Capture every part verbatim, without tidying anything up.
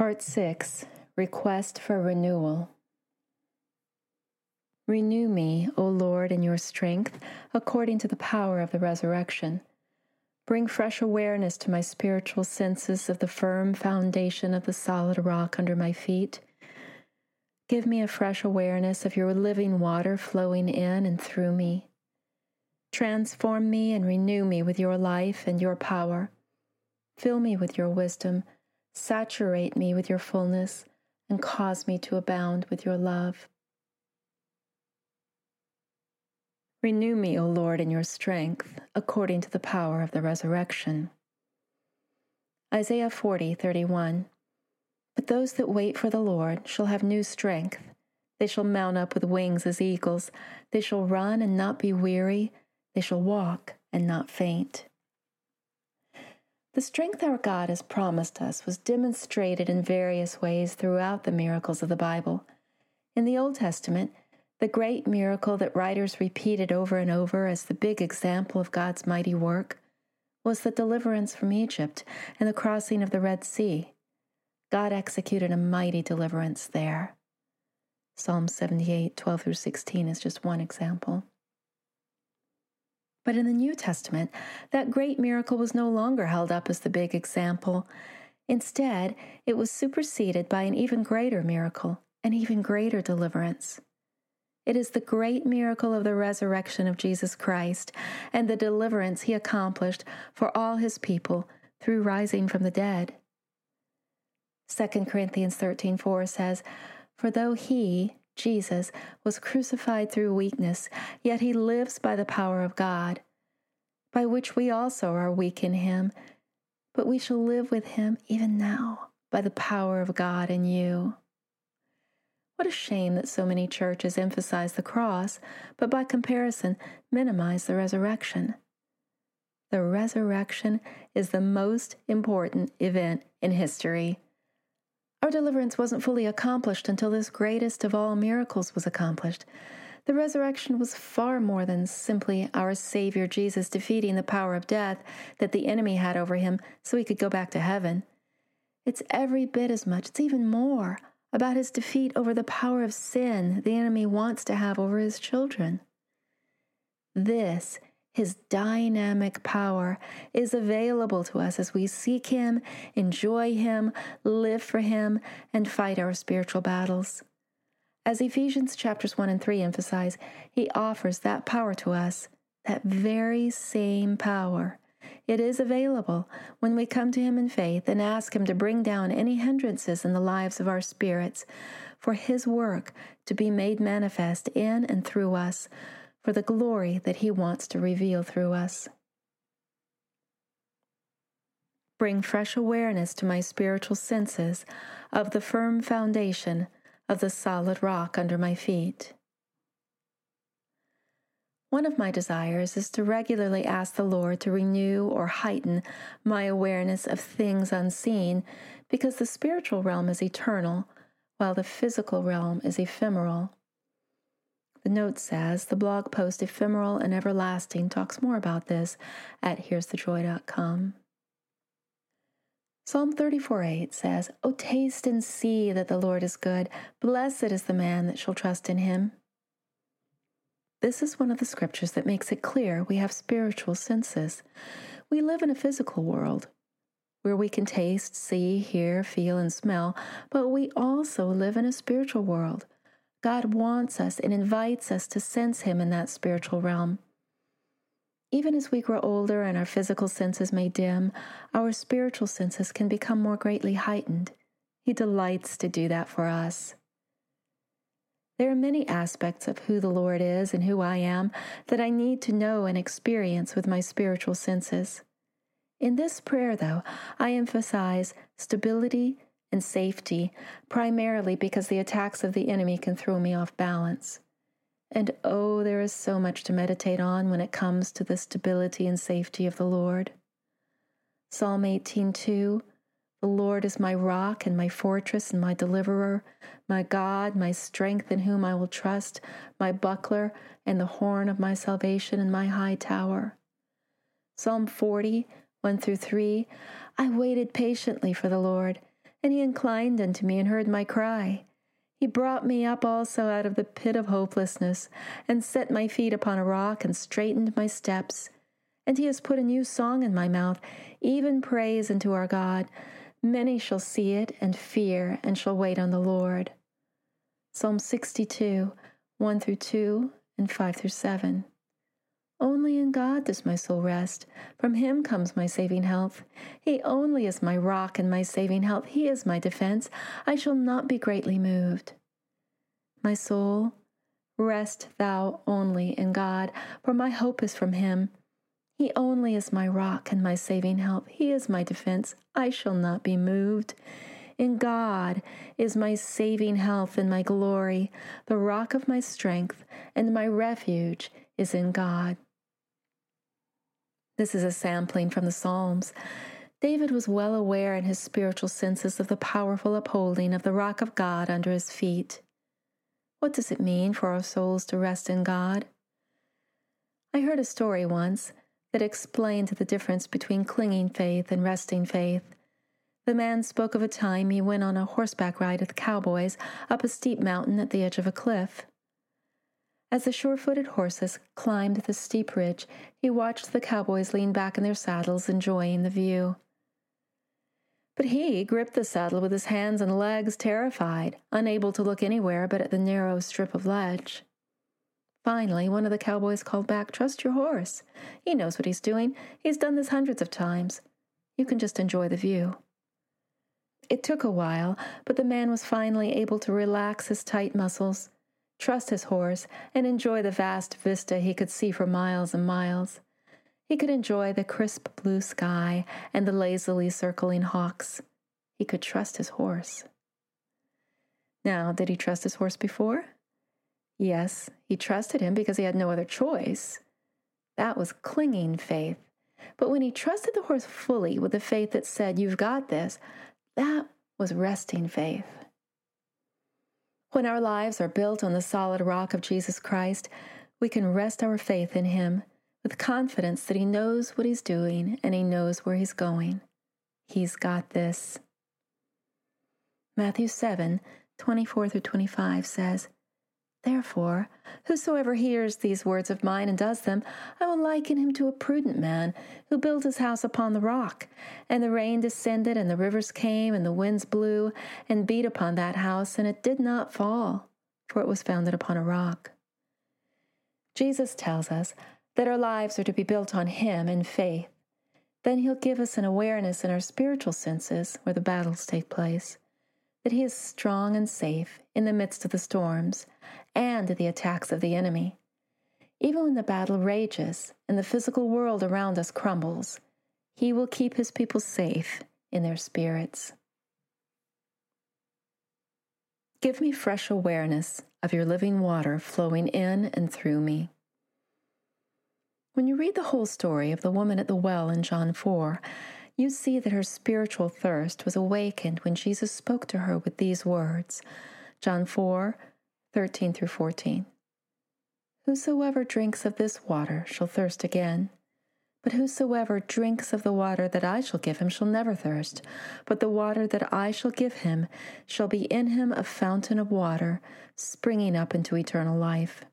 Part six, Request for Renewal. Renew me, O Lord, in your strength, according to the power of the resurrection. Bring fresh awareness to my spiritual senses of the firm foundation of the solid rock under my feet. Give me a fresh awareness of your living water flowing in and through me. Transform me and renew me with your life and your power. Fill me with your wisdom. Saturate me with your fullness and cause me to abound with your love. Renew me, O Lord, in your strength, according to the power of the resurrection. Isaiah forty, thirty-one. But those that wait for the Lord shall have new strength. They shall mount up with wings as eagles. They shall run and not be weary. They shall walk and not faint. The strength our God has promised us was demonstrated in various ways throughout the miracles of the Bible. In the Old Testament, the great miracle that writers repeated over and over as the big example of God's mighty work was the deliverance from Egypt and the crossing of the Red Sea. God executed a mighty deliverance there. Psalm seventy-eight, twelve through sixteen is just one example. But in the New Testament, that great miracle was no longer held up as the big example. Instead, it was superseded by an even greater miracle, an even greater deliverance. It is the great miracle of the resurrection of Jesus Christ and the deliverance he accomplished for all his people through rising from the dead. Second Corinthians thirteen four says, For though he, Jesus, was crucified through weakness, yet he lives by the power of God, by which we also are weak in him, but we shall live with him even now by the power of God in you. What a shame that so many churches emphasize the cross, but by comparison minimize the resurrection. The resurrection is the most important event in history. Our deliverance wasn't fully accomplished until this greatest of all miracles was accomplished. The resurrection was far more than simply our Savior Jesus defeating the power of death that the enemy had over him so he could go back to heaven. It's every bit as much, it's even more, about his defeat over the power of sin the enemy wants to have over his children. This His dynamic power is available to us as we seek him, enjoy him, live for him, and fight our spiritual battles. As Ephesians chapters one and three emphasize, he offers that power to us, that very same power. It is available when we come to him in faith and ask him to bring down any hindrances in the lives of our spirits, for his work to be made manifest in and through us, for the glory that he wants to reveal through us. Bring fresh awareness to my spiritual senses of the firm foundation of the solid rock under my feet. One of my desires is to regularly ask the Lord to renew or heighten my awareness of things unseen, because the spiritual realm is eternal, while the physical realm is ephemeral. The note says, the blog post Ephemeral and Everlasting talks more about this at here's the joy dot com. Psalm thirty-four eight says, O taste and see that the Lord is good. Blessed is the man that shall trust in him. This is one of the scriptures that makes it clear we have spiritual senses. We live in a physical world where we can taste, see, hear, feel, and smell, but we also live in a spiritual world. God wants us and invites us to sense him in that spiritual realm. Even as we grow older and our physical senses may dim, our spiritual senses can become more greatly heightened. He delights to do that for us. There are many aspects of who the Lord is and who I am that I need to know and experience with my spiritual senses. In this prayer, though, I emphasize stability and safety, primarily because the attacks of the enemy can throw me off balance. And oh, there is so much to meditate on when it comes to the stability and safety of the Lord. Psalm eighteen two, The Lord is my rock and my fortress and my deliverer, my God, my strength in whom I will trust, my buckler and the horn of my salvation and my high tower. Psalm forty, one through three, I waited patiently for the Lord, And he inclined unto me and heard my cry. He brought me up also out of the pit of hopelessness, and set my feet upon a rock, and straightened my steps. And he has put a new song in my mouth, even praise unto our God. Many shall see it, and fear, and shall wait on the Lord. Psalm sixty-two, one through two, and five through seven. Only in God does my soul rest. From him comes my saving health. He only is my rock and my saving health. He is my defense. I shall not be greatly moved. My soul, rest thou only in God, for my hope is from him. He only is my rock and my saving help. He is my defense. I shall not be moved. In God is my saving health and my glory. The rock of my strength and my refuge is in God. This is a sampling from the Psalms. David was well aware in his spiritual senses of the powerful upholding of the rock of God under his feet. What does it mean for our souls to rest in God? I heard a story once that explained the difference between clinging faith and resting faith. The man spoke of a time he went on a horseback ride with cowboys up a steep mountain at the edge of a cliff. As the sure-footed horses climbed the steep ridge, he watched the cowboys lean back in their saddles, enjoying the view. But he gripped the saddle with his hands and legs, terrified, unable to look anywhere but at the narrow strip of ledge. Finally, one of the cowboys called back, "Trust your horse. He knows what he's doing. He's done this hundreds of times. You can just enjoy the view." It took a while, but the man was finally able to relax his tight muscles, trust his horse, and enjoy the vast vista he could see for miles and miles. He could enjoy the crisp blue sky and the lazily circling hawks. He could trust his horse. Now, did he trust his horse before? Yes, he trusted him because he had no other choice. That was clinging faith. But when he trusted the horse fully with the faith that said, "You've got this," that was resting faith. When our lives are built on the solid rock of Jesus Christ, we can rest our faith in him with confidence that he knows what he's doing and he knows where he's going. He's got this. Matthew seven, twenty-four through twenty-five says, "Therefore, whosoever hears these words of mine and does them, I will liken him to a prudent man who built his house upon the rock. And the rain descended, and the rivers came, and the winds blew, and beat upon that house, and it did not fall, for it was founded upon a rock." Jesus tells us that our lives are to be built on him in faith. Then he'll give us an awareness in our spiritual senses, where the battles take place, that he is strong and safe in the midst of the storms and the attacks of the enemy. Even when the battle rages and the physical world around us crumbles, he will keep his people safe in their spirits. Give me fresh awareness of your living water flowing in and through me. When you read the whole story of the woman at the well in John four, you see that her spiritual thirst was awakened when Jesus spoke to her with these words, John four, thirteen through fourteen. "Whosoever drinks of this water shall thirst again. But whosoever drinks of the water that I shall give him shall never thirst. But the water that I shall give him shall be in him a fountain of water, springing up into eternal life."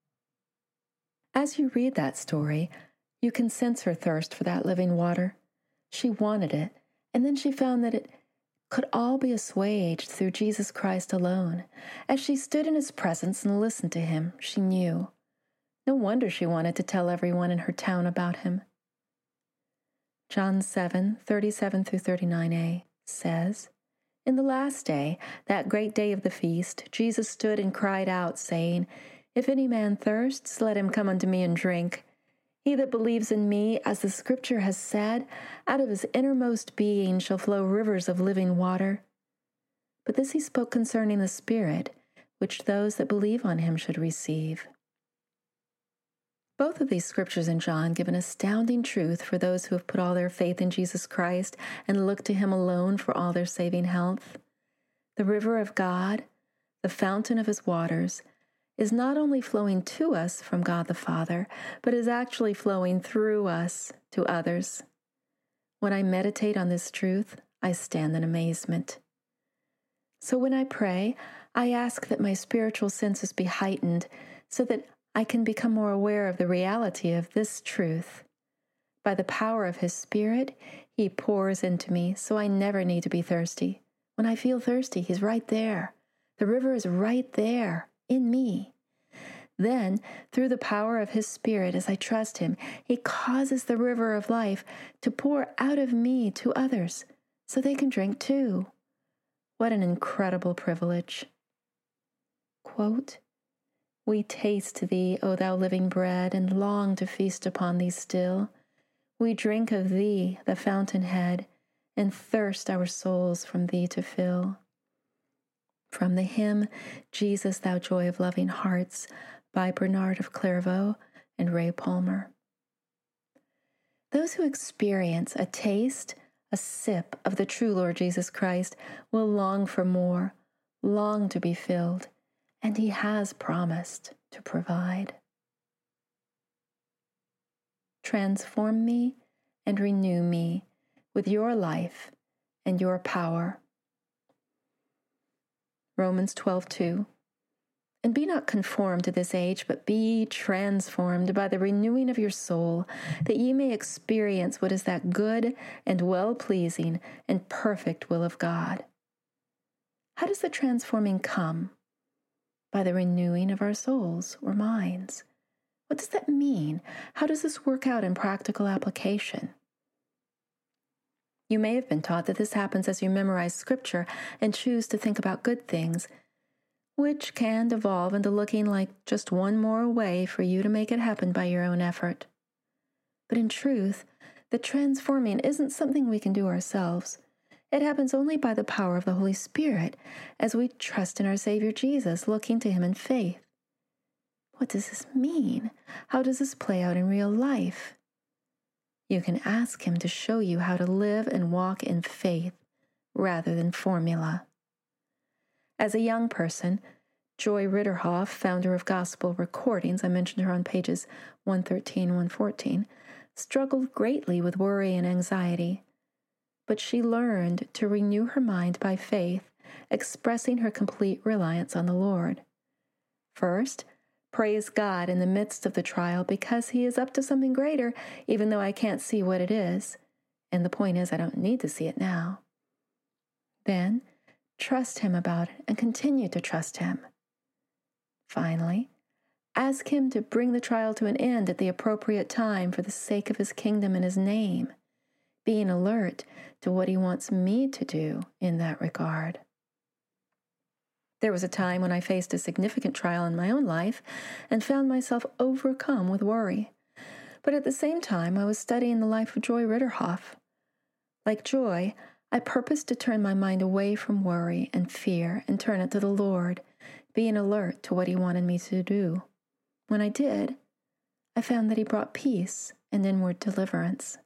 As you read that story, you can sense her thirst for that living water. She wanted it, and then she found that it could all be assuaged through Jesus Christ alone. As she stood in his presence and listened to him, she knew. No wonder she wanted to tell everyone in her town about him. John seven, thirty-seven through thirty-nine a says, "In the last day, that great day of the feast, Jesus stood and cried out, saying, If any man thirsts, let him come unto me and drink. He that believes in me, as the scripture has said, out of his innermost being shall flow rivers of living water." But this he spoke concerning the Spirit, which those that believe on him should receive. Both of these scriptures in John give an astounding truth for those who have put all their faith in Jesus Christ and look to him alone for all their saving health. The river of God, the fountain of his waters, is not only flowing to us from God the Father, but is actually flowing through us to others. When I meditate on this truth, I stand in amazement. So when I pray, I ask that my spiritual senses be heightened so that I can become more aware of the reality of this truth. By the power of His Spirit, He pours into me so I never need to be thirsty. When I feel thirsty, He's right there. The river is right there in me. Then, through the power of His Spirit, as I trust Him, He causes the river of life to pour out of me to others so they can drink too. What an incredible privilege. Quote, "We taste Thee, O Thou living bread, and long to feast upon Thee still. We drink of Thee, the fountainhead, and thirst our souls from Thee to fill." From the hymn, "Jesus, Thou Joy of Loving Hearts," by Bernard of Clairvaux and Ray Palmer. Those who experience a taste, a sip of the true Lord Jesus Christ will long for more, long to be filled, and He has promised to provide. Transform me and renew me with Your life and Your power. Romans twelve two. And be not conformed to this age, but be transformed by the renewing of your soul, that ye may experience what is that good and well-pleasing and perfect will of God. How does the transforming come? By the renewing of our souls or minds. What does that mean? How does this work out in practical application? You may have been taught that this happens as you memorize Scripture and choose to think about good things, which can devolve into looking like just one more way for you to make it happen by your own effort. But in truth, the transforming isn't something we can do ourselves. It happens only by the power of the Holy Spirit as we trust in our Savior Jesus, looking to Him in faith. What does this mean? How does this play out in real life? You can ask Him to show you how to live and walk in faith rather than formula. As a young person, Joy Ritterhoff, founder of Gospel Recordings, I mentioned her on pages one thirteen and one fourteen, struggled greatly with worry and anxiety. But she learned to renew her mind by faith, expressing her complete reliance on the Lord. First, praise God in the midst of the trial because He is up to something greater, even though I can't see what it is. And the point is, I don't need to see it now. Then, trust Him about it and continue to trust Him. Finally, ask Him to bring the trial to an end at the appropriate time for the sake of His kingdom and His name, being alert to what He wants me to do in that regard. There was a time when I faced a significant trial in my own life and found myself overcome with worry. But at the same time, I was studying the life of Joy Ritterhoff. Like Joy, I purposed to turn my mind away from worry and fear and turn it to the Lord, being alert to what He wanted me to do. When I did, I found that He brought peace and inward deliverance.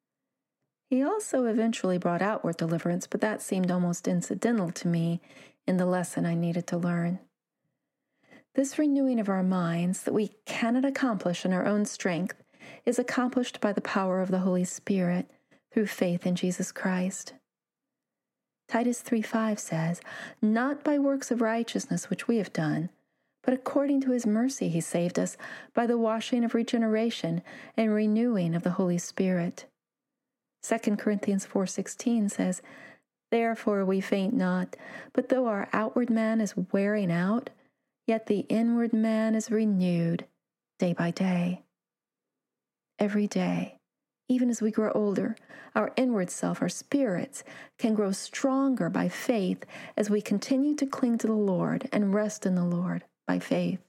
He also eventually brought outward deliverance, but that seemed almost incidental to me in the lesson I needed to learn. This renewing of our minds that we cannot accomplish in our own strength is accomplished by the power of the Holy Spirit through faith in Jesus Christ. Titus three five says, "Not by works of righteousness which we have done, but according to His mercy He saved us by the washing of regeneration and renewing of the Holy Spirit." Second Corinthians four sixteen says, "Therefore we faint not, but though our outward man is wearing out, yet the inward man is renewed day by day." Every day, even as we grow older, our inward self, our spirits, can grow stronger by faith as we continue to cling to the Lord and rest in the Lord by faith.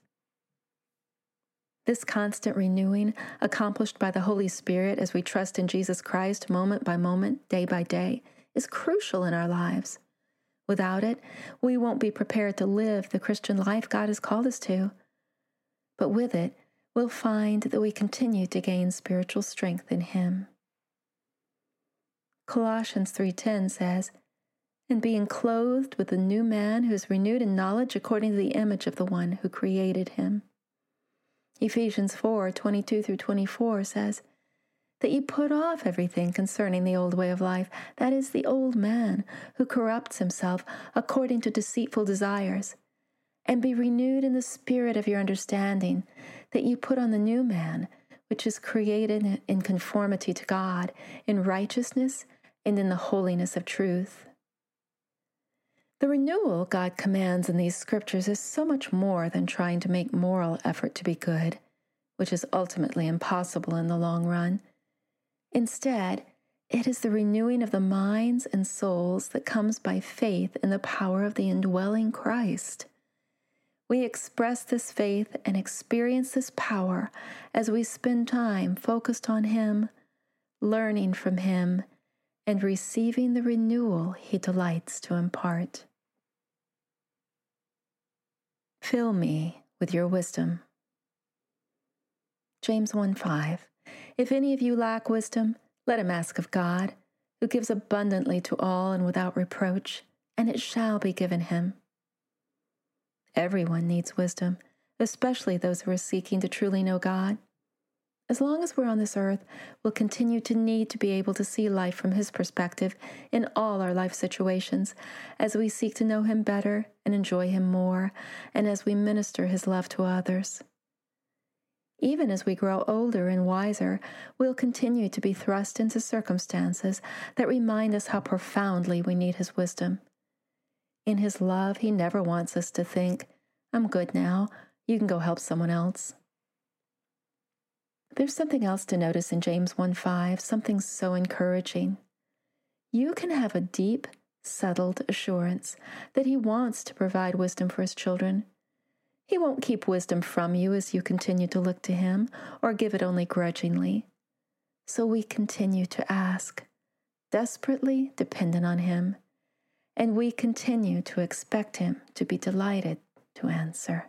This constant renewing, accomplished by the Holy Spirit as we trust in Jesus Christ moment by moment, day by day, is crucial in our lives. Without it, we won't be prepared to live the Christian life God has called us to. But with it, we'll find that we continue to gain spiritual strength in Him. Colossians three ten says, "And being clothed with the new man who is renewed in knowledge according to the image of the one who created him." Ephesians four twenty-two through twenty-four says, that you put off everything concerning the old way of life, that is, the old man who corrupts himself according to deceitful desires, and be renewed in the spirit of your understanding, that you put on the new man, which is created in conformity to God, in righteousness and in the holiness of truth. The renewal God commands in these scriptures is so much more than trying to make moral effort to be good, which is ultimately impossible in the long run. Instead, it is the renewing of the minds and souls that comes by faith in the power of the indwelling Christ. We express this faith and experience this power as we spend time focused on Him, learning from Him, and receiving the renewal He delights to impart. Fill me with your wisdom. James one five. If any of you lack wisdom, let him ask of God, who gives abundantly to all and without reproach, and it shall be given him. Everyone needs wisdom, especially those who are seeking to truly know God. As long as we're on this earth, we'll continue to need to be able to see life from His perspective in all our life situations, as we seek to know Him better and enjoy Him more, and as we minister His love to others. Even as we grow older and wiser, we'll continue to be thrust into circumstances that remind us how profoundly we need His wisdom. In His love, He never wants us to think, I'm good now, you can go help someone else. There's something else to notice in James one five, something so encouraging. You can have a deep, settled assurance that He wants to provide wisdom for His children. He won't keep wisdom from you as you continue to look to Him or give it only grudgingly. So we continue to ask, desperately dependent on Him, and we continue to expect Him to be delighted to answer.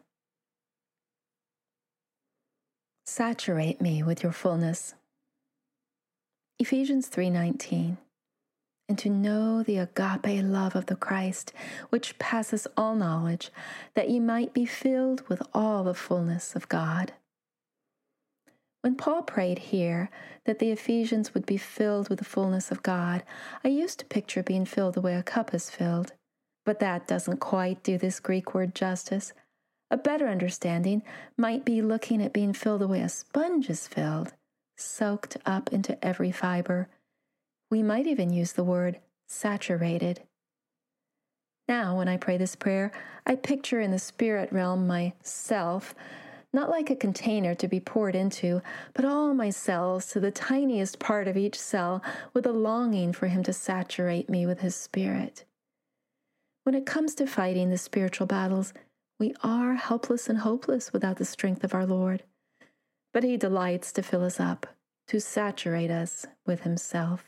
Saturate me with your fullness. Ephesians three nineteen. And to know the agape love of the Christ, which passes all knowledge, that ye might be filled with all the fullness of God. When Paul prayed here that the Ephesians would be filled with the fullness of God, I used to picture being filled the way a cup is filled. But that doesn't quite do this Greek word justice. A better understanding might be looking at being filled the way a sponge is filled, soaked up into every fiber. We might even use the word saturated. Now, when I pray this prayer, I picture in the spirit realm myself, not like a container to be poured into, but all my cells to the tiniest part of each cell with a longing for Him to saturate me with His Spirit. When it comes to fighting the spiritual battles, we are helpless and hopeless without the strength of our Lord. But He delights to fill us up, to saturate us with Himself.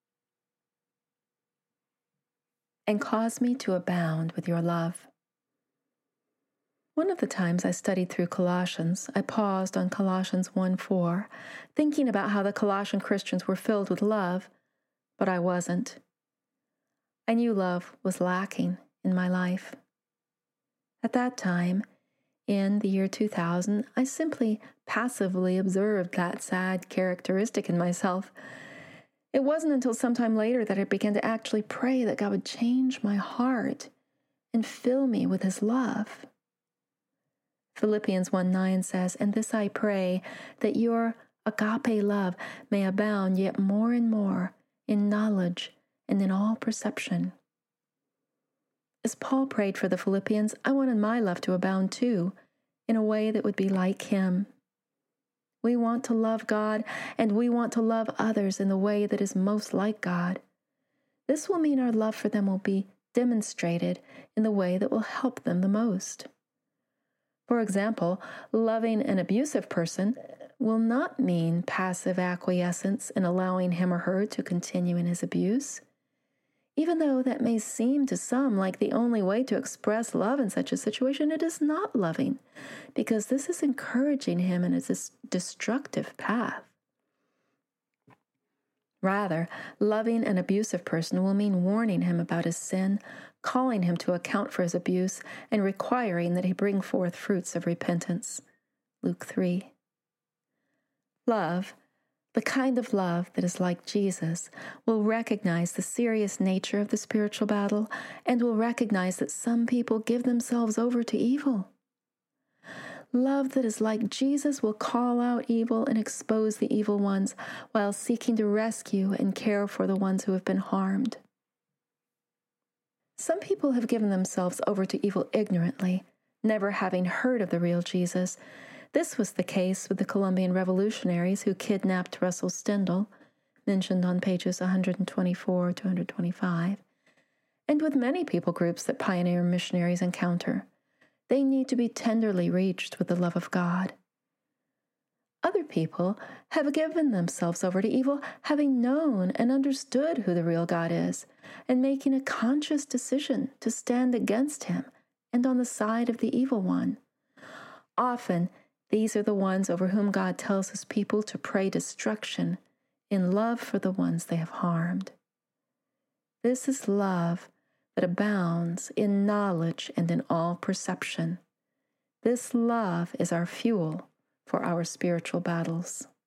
And cause me to abound with your love. One of the times I studied through Colossians, I paused on Colossians one four, thinking about how the Colossian Christians were filled with love, but I wasn't. I knew love was lacking in my life. At that time, in the year two thousand, I simply passively observed that sad characteristic in myself. It wasn't until sometime later that I began to actually pray that God would change my heart and fill me with His love. Philippians one nine says, And this I pray, that your agape love may abound yet more and more in knowledge and in all perception. As Paul prayed for the Philippians, I wanted my love to abound too, in a way that would be like him. We want to love God, and we want to love others in the way that is most like God. This will mean our love for them will be demonstrated in the way that will help them the most. For example, loving an abusive person will not mean passive acquiescence in allowing him or her to continue in his abuse. Even though that may seem to some like the only way to express love in such a situation, it is not loving, because this is encouraging him in a destructive path. Rather, loving an abusive person will mean warning him about his sin, calling him to account for his abuse, and requiring that he bring forth fruits of repentance. Luke three. Love, The kind of love that is like Jesus will recognize the serious nature of the spiritual battle and will recognize that some people give themselves over to evil. Love that is like Jesus will call out evil and expose the evil ones while seeking to rescue and care for the ones who have been harmed. Some people have given themselves over to evil ignorantly, never having heard of the real Jesus. This was the case with the Colombian revolutionaries who kidnapped Russell Stendhal, mentioned on pages one twenty-four to one twenty-five, and with many people groups that pioneer missionaries encounter. They need to be tenderly reached with the love of God. Other people have given themselves over to evil, having known and understood who the real God is, and making a conscious decision to stand against him and on the side of the evil one. Often, these are the ones over whom God tells his people to pray destruction in love for the ones they have harmed. This is love that abounds in knowledge and in all perception. This love is our fuel for our spiritual battles.